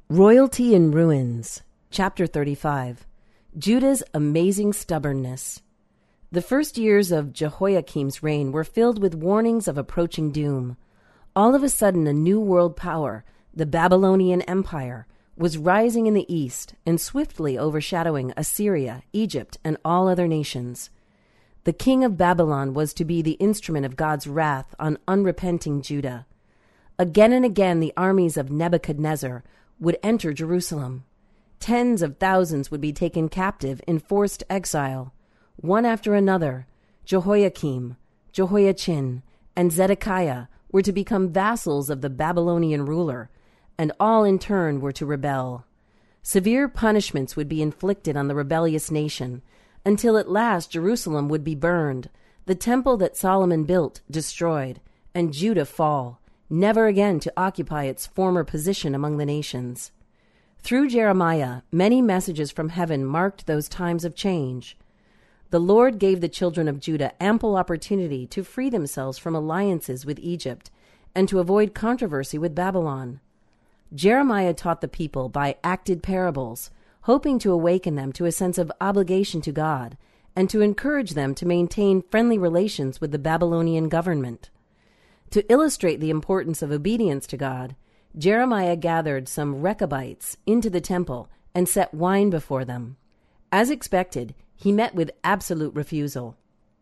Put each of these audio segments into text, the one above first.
Royalty in Ruins, Chapter 35. Judah's Amazing Stubbornness. The first years of Jehoiakim's reign were filled with warnings of approaching doom. All of a sudden, a new world power, the Babylonian Empire, was rising in the east and swiftly overshadowing Assyria, Egypt, and all other nations. The king of Babylon was to be the instrument of God's wrath on unrepenting Judah. Again and again, the armies of Nebuchadnezzar would enter Jerusalem. Tens of thousands would be taken captive in forced exile. One after another, Jehoiakim, Jehoiachin, and Zedekiah were to become vassals of the Babylonian ruler, and all in turn were to rebel. Severe punishments would be inflicted on the rebellious nation, until at last Jerusalem would be burned, the temple that Solomon built destroyed, and Judah fall, never again to occupy its former position among the nations. Through Jeremiah, many messages from heaven marked those times of change. The Lord gave the children of Judah ample opportunity to free themselves from alliances with Egypt and to avoid controversy with Babylon. Jeremiah taught the people by acted parables, hoping to awaken them to a sense of obligation to God and to encourage them to maintain friendly relations with the Babylonian government. To illustrate the importance of obedience to God, Jeremiah gathered some Rechabites into the temple and set wine before them. As expected, he met with absolute refusal.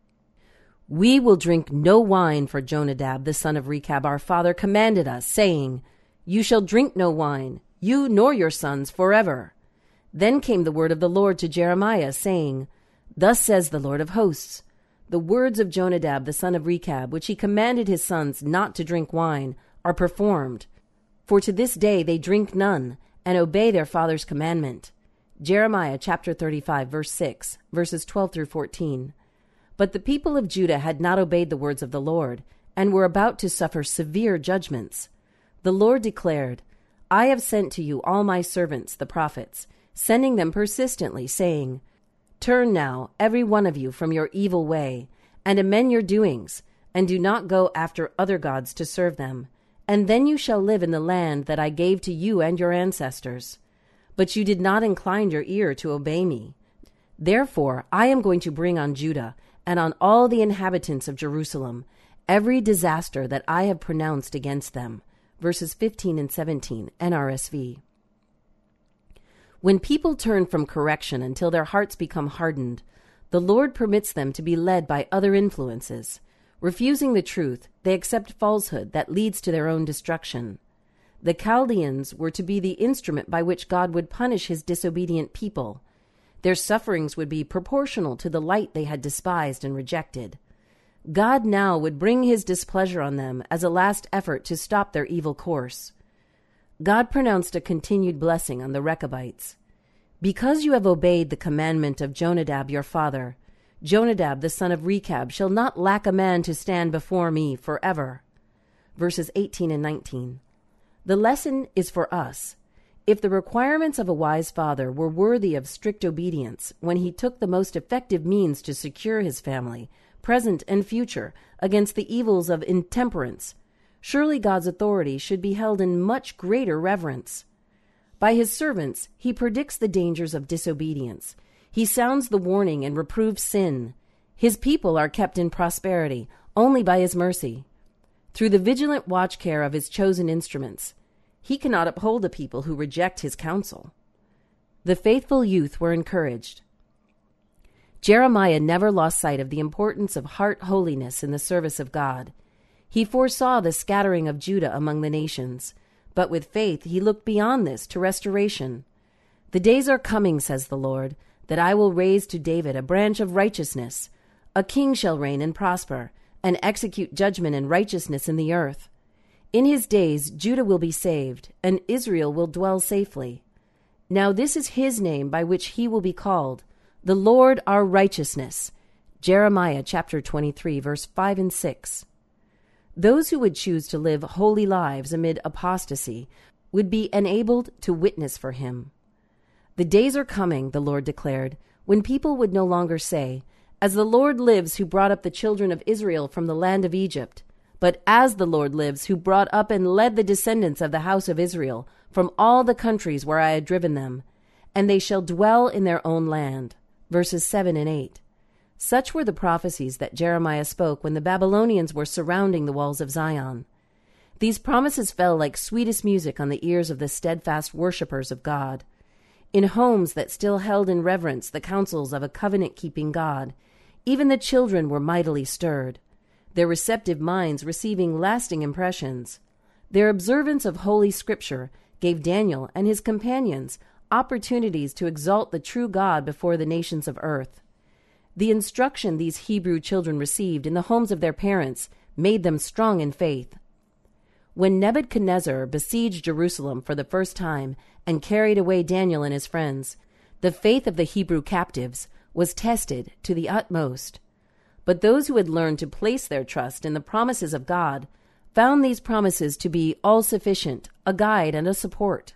"We will drink no wine, for Jonadab the son of Rechab our father commanded us, saying, 'You shall drink no wine, you nor your sons forever.' Then came the word of the Lord to Jeremiah, saying, 'Thus says the Lord of hosts, the words of Jonadab the son of Rechab, which he commanded his sons not to drink wine, are performed. For to this day they drink none, and obey their father's commandment.'" Jeremiah chapter 35, verse 6, verses 12 through 14. But the people of Judah had not obeyed the words of the Lord, and were about to suffer severe judgments. The Lord declared, "I have sent to you all my servants, the prophets, sending them persistently, saying, 'Turn now, every one of you, from your evil way, and amend your doings, and do not go after other gods to serve them. And then you shall live in the land that I gave to you and your ancestors. But you did not incline your ear to obey me. Therefore I am going to bring on Judah and on all the inhabitants of Jerusalem every disaster that I have pronounced against them." Verses 15 and 17, NRSV. When people turn from correction until their hearts become hardened, the Lord permits them to be led by other influences. Refusing the truth, they accept falsehood that leads to their own destruction. The Chaldeans were to be the instrument by which God would punish his disobedient people. Their sufferings would be proportional to the light they had despised and rejected. God now would bring his displeasure on them as a last effort to stop their evil course. God pronounced a continued blessing on the Rechabites. "Because you have obeyed the commandment of Jonadab your father, Jonadab the son of Rechab shall not lack a man to stand before me forever." Verses 18 and 19. The lesson is for us. If the requirements of a wise father were worthy of strict obedience when he took the most effective means to secure his family, present and future, against the evils of intemperance, surely God's authority should be held in much greater reverence. By his servants, he predicts the dangers of disobedience. He sounds the warning and reproves sin. His people are kept in prosperity only by his mercy. Through the vigilant watch care of his chosen instruments, he cannot uphold a people who reject his counsel. The faithful youth were encouraged. Jeremiah never lost sight of the importance of heart holiness in the service of God. He foresaw the scattering of Judah among the nations, but with faith he looked beyond this to restoration. "The days are coming, says the Lord, that I will raise to David a branch of righteousness. A king shall reign and prosper, and execute judgment and righteousness in the earth. In his days Judah will be saved, and Israel will dwell safely. Now this is his name by which he will be called, the Lord our righteousness." Jeremiah chapter 23, verse 5 and 6. Those who would choose to live holy lives amid apostasy would be enabled to witness for him. "The days are coming," the Lord declared, "when people would no longer say, 'As the Lord lives who brought up the children of Israel from the land of Egypt,' But as the Lord lives, who brought up and led the descendants of the house of Israel from all the countries where I had driven them, and they shall dwell in their own land. Verses 7 and 8. Such were the prophecies that Jeremiah spoke when the Babylonians were surrounding the walls of Zion. These promises fell like sweetest music on the ears of the steadfast worshippers of God. In homes that still held in reverence the counsels of a covenant-keeping God, even the children were mightily stirred, their receptive minds receiving lasting impressions. Their observance of Holy Scripture gave Daniel and his companions opportunities to exalt the true God before the nations of earth. The instruction these Hebrew children received in the homes of their parents made them strong in faith. When Nebuchadnezzar besieged Jerusalem for the first time and carried away Daniel and his friends, the faith of the Hebrew captives was tested to the utmost. But those who had learned to place their trust in the promises of God found these promises to be all-sufficient, a guide and a support.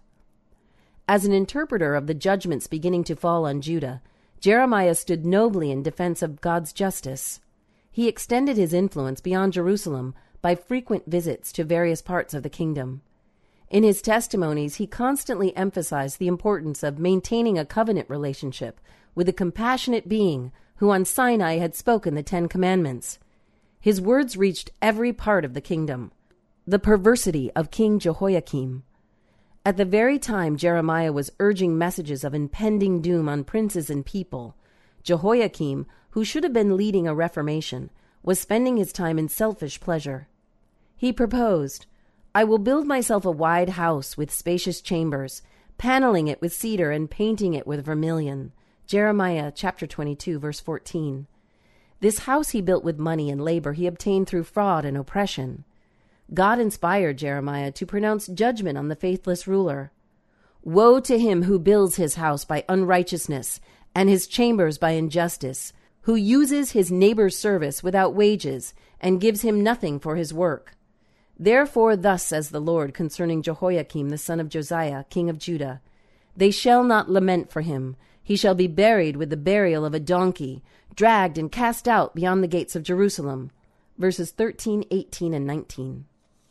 As an interpreter of the judgments beginning to fall on Judah, Jeremiah stood nobly in defense of God's justice. He extended his influence beyond Jerusalem by frequent visits to various parts of the kingdom. In his testimonies, he constantly emphasized the importance of maintaining a covenant relationship with a compassionate being who on Sinai had spoken the 10 Commandments. His words reached every part of the kingdom. The perversity of King Jehoiakim. At the very time Jeremiah was urging messages of impending doom on princes and people, Jehoiakim, who should have been leading a reformation, was spending his time in selfish pleasure. He proposed, "I will build myself a wide house with spacious chambers, paneling it with cedar and painting it with vermilion." Jeremiah chapter 22, verse 14. This house he built with money and labor he obtained through fraud and oppression. God inspired Jeremiah to pronounce judgment on the faithless ruler. "Woe to him who builds his house by unrighteousness and his chambers by injustice, who uses his neighbor's service without wages and gives him nothing for his work. Therefore thus says the Lord concerning Jehoiakim the son of Josiah, king of Judah, they shall not lament for him. He shall be buried with the burial of a donkey, dragged and cast out beyond the gates of Jerusalem." Verses 13, 18, and 19.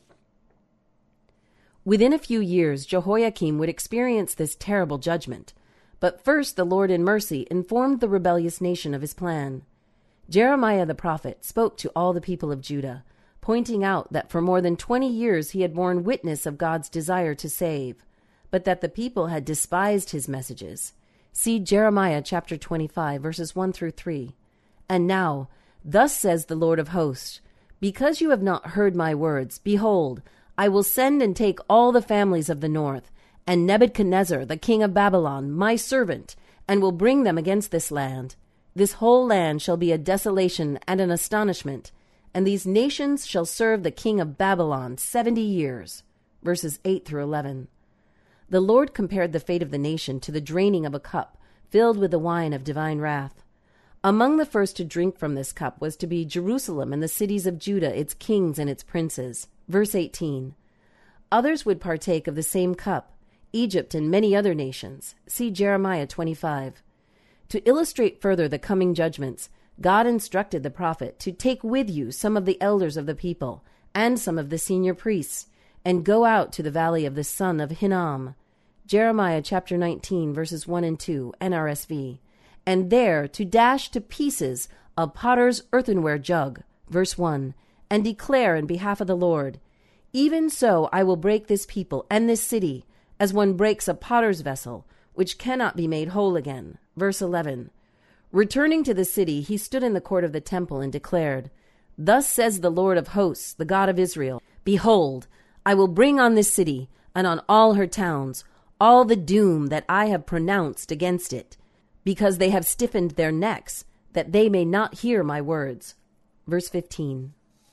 Within a few years, Jehoiakim would experience this terrible judgment. But first the Lord in mercy informed the rebellious nation of his plan. Jeremiah the prophet spoke to all the people of Judah, pointing out that for more than 20 years he had borne witness of God's desire to save, but that the people had despised his messages. See Jeremiah chapter 25, verses 1 through 3. "And now, thus says the Lord of hosts, because you have not heard my words, behold, I will send and take all the families of the north, and Nebuchadnezzar, the king of Babylon, my servant, and will bring them against this land. This whole land shall be a desolation and an astonishment, and these nations shall serve the king of Babylon 70 years. Verses 8 through 11. The Lord compared the fate of the nation to the draining of a cup filled with the wine of divine wrath. Among the first to drink from this cup was to be Jerusalem and the cities of Judah, its kings and its princes. Verse 18. Others would partake of the same cup, Egypt and many other nations. See Jeremiah 25. To illustrate further the coming judgments, God instructed the prophet to take with you some of the elders of the people and some of the senior priests, and go out to the valley of the son of Hinnom. Jeremiah chapter 19, verses 1 and 2, NRSV. And there to dash to pieces a potter's earthenware jug, verse 1, and declare in behalf of the Lord, "Even so I will break this people and this city, as one breaks a potter's vessel, which cannot be made whole again." Verse 11. Returning to the city, he stood in the court of the temple and declared, "Thus says the Lord of hosts, the God of Israel, Behold, I will bring on this city and on all her towns all the doom that I have pronounced against it, because they have stiffened their necks, that they may not hear my words." Verse 15.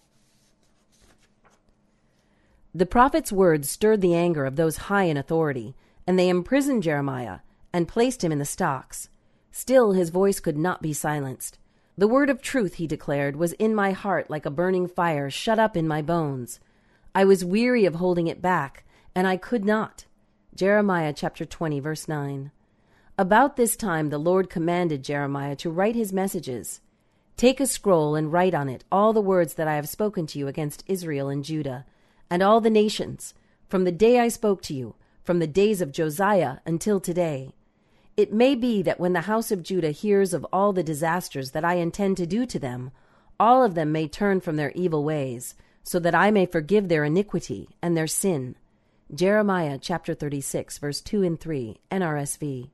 The prophet's words stirred the anger of those high in authority, and they imprisoned Jeremiah and placed him in the stocks. Still his voice could not be silenced. "The word of truth," he declared, "was in my heart like a burning fire shut up in my bones. I was weary of holding it back, and I could not." Jeremiah chapter 20, verse 9. About this time the Lord commanded Jeremiah to write his messages. Take a scroll and write on it all the words that I have spoken to you against Israel and Judah, and all the nations, from the day I spoke to you, from the days of Josiah until today. It may be that when the house of Judah hears of all the disasters that I intend to do to them, all of them may turn from their evil ways, so that I may forgive their iniquity and their sin. Jeremiah chapter 36, verse 2 and 3, NRSV.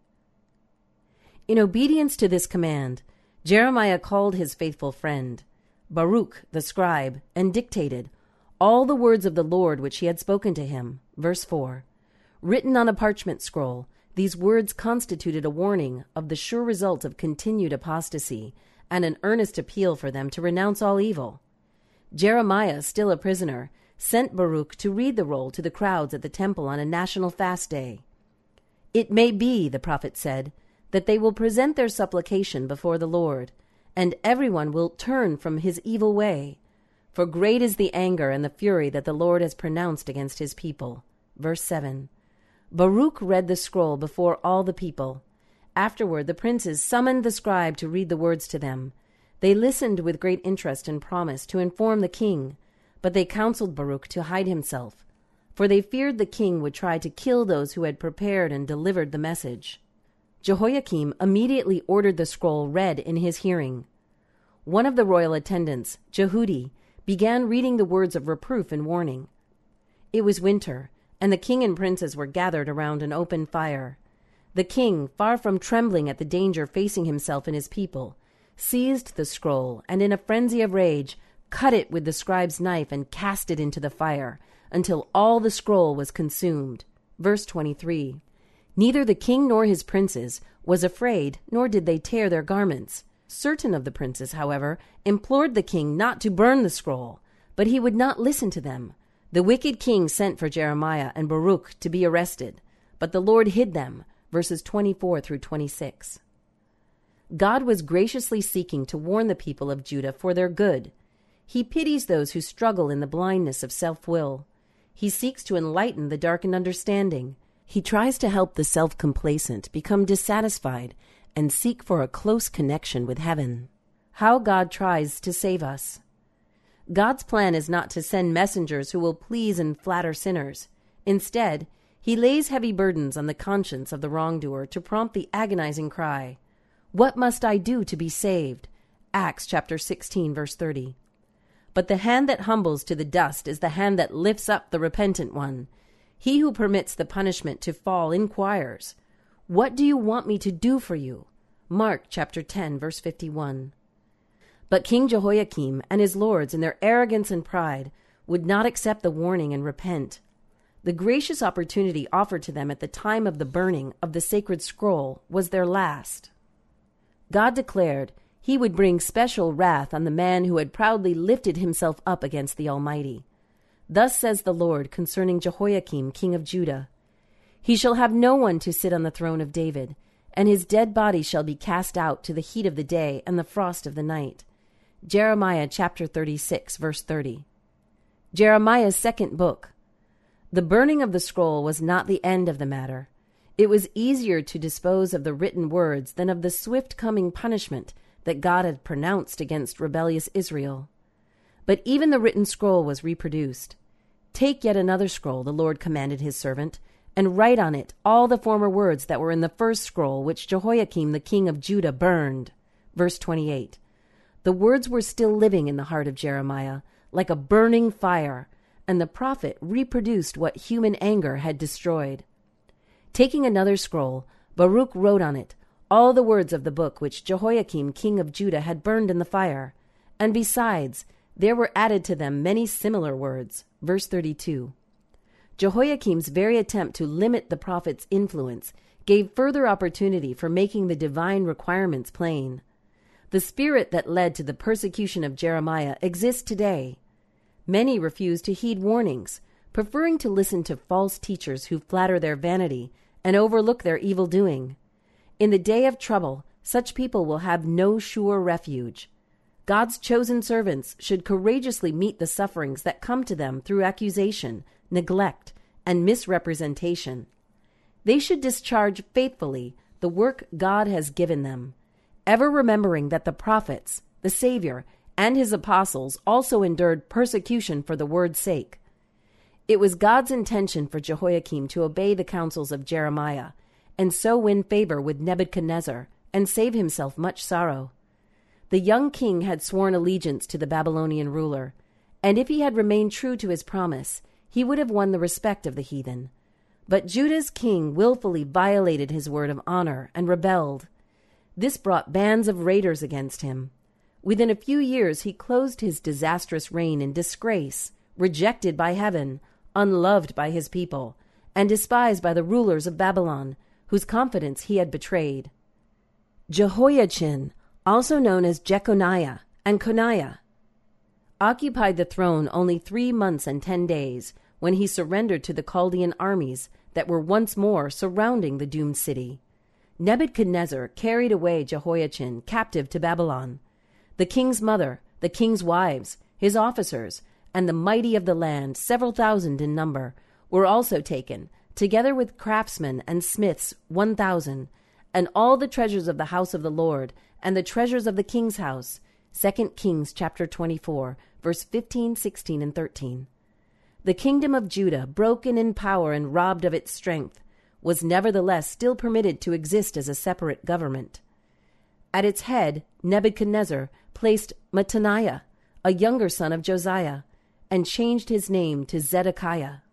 In obedience to this command, Jeremiah called his faithful friend, Baruch the scribe, and dictated all the words of the Lord which he had spoken to him. Verse 4. Written on a parchment scroll, these words constituted a warning of the sure result of continued apostasy and an earnest appeal for them to renounce all evil. Jeremiah, still a prisoner, sent Baruch to read the roll to the crowds at the temple on a national fast day. It may be, the prophet said, that they will present their supplication before the Lord, and everyone will turn from his evil way. For great is the anger and the fury that the Lord has pronounced against his people. Verse 7. Baruch read the scroll before all the people. Afterward the princes summoned the scribe to read the words to them. They listened with great interest and promised to inform the king, but they counseled Baruch to hide himself, for they feared the king would try to kill those who had prepared and delivered the message. Jehoiakim immediately ordered the scroll read in his hearing. One of the royal attendants, Jehudi, began reading the words of reproof and warning. It was winter, and the king and princes were gathered around an open fire. The king, far from trembling at the danger facing himself and his people, seized the scroll and in a frenzy of rage cut it with the scribe's knife and cast it into the fire until all the scroll was consumed. Verse 23. Neither the king nor his princes was afraid, nor did they tear their garments. Certain of the princes, however, implored the king not to burn the scroll, but he would not listen to them. The wicked king sent for Jeremiah and Baruch to be arrested, but the Lord hid them. Verses 24 through 26. God was graciously seeking to warn the people of Judah for their good. He pities those who struggle in the blindness of self-will. He seeks to enlighten the darkened understanding. He tries to help the self-complacent become dissatisfied and seek for a close connection with heaven. How God tries to save us. God's plan is not to send messengers who will please and flatter sinners. Instead, he lays heavy burdens on the conscience of the wrongdoer to prompt the agonizing cry, "What must I do to be saved?" Acts chapter 16, verse 30. But the hand that humbles to the dust is the hand that lifts up the repentant one. He who permits the punishment to fall inquires, "What do you want me to do for you?" Mark chapter 10, verse 51. But King Jehoiakim and his lords, in their arrogance and pride, would not accept the warning and repent. The gracious opportunity offered to them at the time of the burning of the sacred scroll was their last. God declared he would bring special wrath on the man who had proudly lifted himself up against the Almighty. Thus says the Lord concerning Jehoiakim, king of Judah, "He shall have no one to sit on the throne of David, and his dead body shall be cast out to the heat of the day and the frost of the night." Jeremiah chapter 36, verse 30. Jeremiah's second book. The burning of the scroll was not the end of the matter. It was easier to dispose of the written words than of the swift coming punishment that God had pronounced against rebellious Israel. But even the written scroll was reproduced. "Take yet another scroll," the Lord commanded his servant, "and write on it all the former words that were in the first scroll which Jehoiakim the king of Judah burned." Verse 28. The words were still living in the heart of Jeremiah, like a burning fire, and the prophet reproduced what human anger had destroyed. Taking another scroll, Baruch wrote on it all the words of the book which Jehoiakim king of Judah had burned in the fire, and besides, there were added to them many similar words. Verse 32. Jehoiakim's very attempt to limit the prophet's influence gave further opportunity for making the divine requirements plain. The spirit that led to the persecution of Jeremiah exists today. Many refuse to heed warnings, preferring to listen to false teachers who flatter their vanity and overlook their evil doing. In the day of trouble, such people will have no sure refuge. God's chosen servants should courageously meet the sufferings that come to them through accusation, neglect, and misrepresentation. They should discharge faithfully the work God has given them, ever remembering that the prophets, the Savior, and his apostles also endured persecution for the word's sake. It was God's intention for Jehoiakim to obey the counsels of Jeremiah, and so win favor with Nebuchadnezzar, and save himself much sorrow. The young king had sworn allegiance to the Babylonian ruler, and if he had remained true to his promise, he would have won the respect of the heathen. But Judah's king willfully violated his word of honor and rebelled. This brought bands of raiders against him. Within a few years he closed his disastrous reign in disgrace, rejected by heaven, unloved by his people, and despised by the rulers of Babylon, whose confidence he had betrayed. Jehoiachin, also known as Jeconiah and Coniah, occupied the throne only 3 months and 10 days when he surrendered to the Chaldean armies that were once more surrounding the doomed city. Nebuchadnezzar carried away Jehoiachin captive to Babylon. The king's mother, the king's wives, his officers, and the mighty of the land, several thousand in number, were also taken, together with craftsmen and smiths 1,000, and all the treasures of the house of the Lord, and the treasures of the king's house. 2 Kings chapter 24, verse 15, 16, and 13. The kingdom of Judah, broken in power and robbed of its strength, was nevertheless still permitted to exist as a separate government. At its head, Nebuchadnezzar placed Mattaniah, a younger son of Josiah, and changed his name to Zedekiah.